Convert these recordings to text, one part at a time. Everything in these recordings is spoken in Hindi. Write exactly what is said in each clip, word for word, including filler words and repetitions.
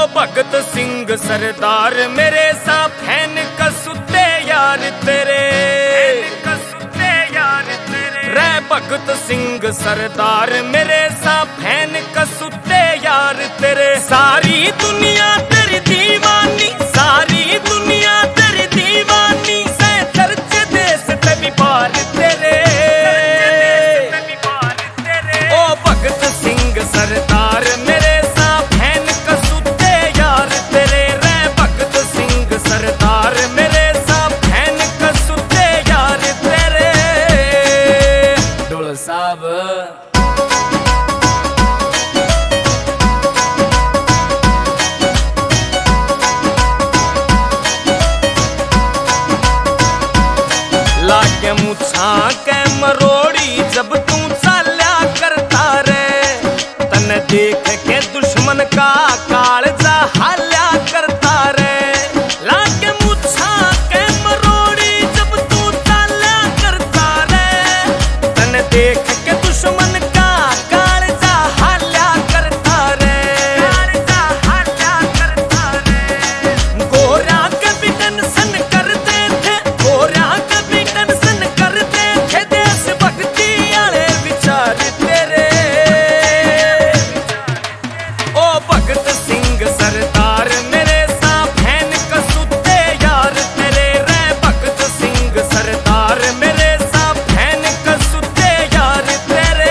भगत सिंह सरदार मेरे सा फैन कसुते यार तेरे कसुते यार तेरे रे भगत सिंह सरदार मेरे सा फैन कसुते यार तेरे। सारी दुनिया तेरी दीवानी, सारी दुनिया तेरी दीवानी से चर्चे देश ते भी पार तेरे। ओ भगत सिंह सरदार मेरे सा फैन कसुते यार तेरे रे भगत सिंह सरदार मेरे सा फैन कसुते यार तेरे। ढोल साहब लागे मुछा के मरोड़ी जब तू चाल्या करता रे, तने देख के दुश्मन का कालजा हाल्या करता रे। लागे मुछा के मरोड़ी जब तू चाल्या करता रे, तने देख के दुश्मन का कालजा हाल्या करता रे, कालजा हाल्या करता रे। गोरा के भी टेंशन करते थे, गोरा के भी टेंशन करते थे देश भक्ति वाले विचार तेरे। ओ भगत सिंह सरदार मेरे सा फैन कसुते यार तेरे रे भगत सिंह सरदार मेरे सा फैन कसुते यार तेरे।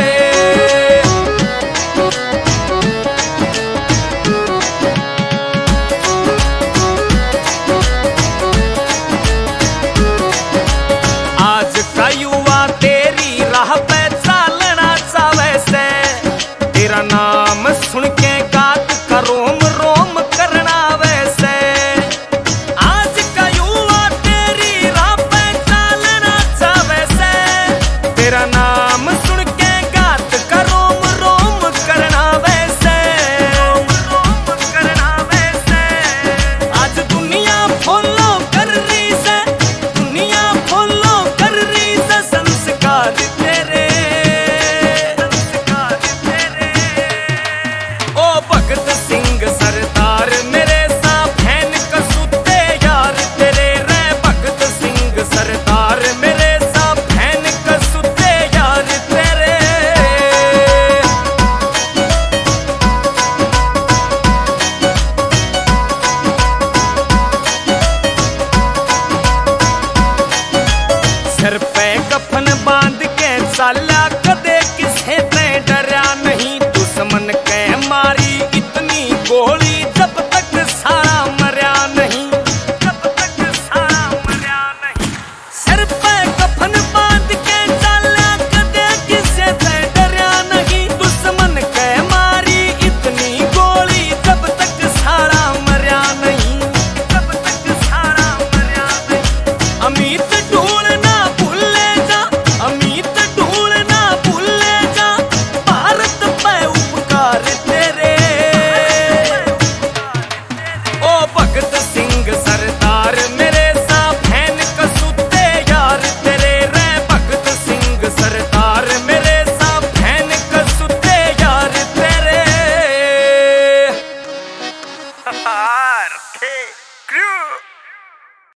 आज का युवा तेरी राह पे चालना चावे से, तेरा नाम सुन के गात का रोम रोम करना वैसे। आज का युवा तेरी राह पे चालना चावे से, तेरा नाम सुन के गात का रोम रोम करना वैसे, रोम रोम करना वैसे। आज दुनिया फॉलो कर रही से, दुनिया फॉलो कर रही से संस्कार तेरे, संस्कार तेरे। ओ भगत सिंह सरदार मेरे सा फैन कसुते यार तेरे रे भगत सिंह सरदार मेरे सा फैन कसुते यार तेरे। सर पे कफन बांध के चाल्या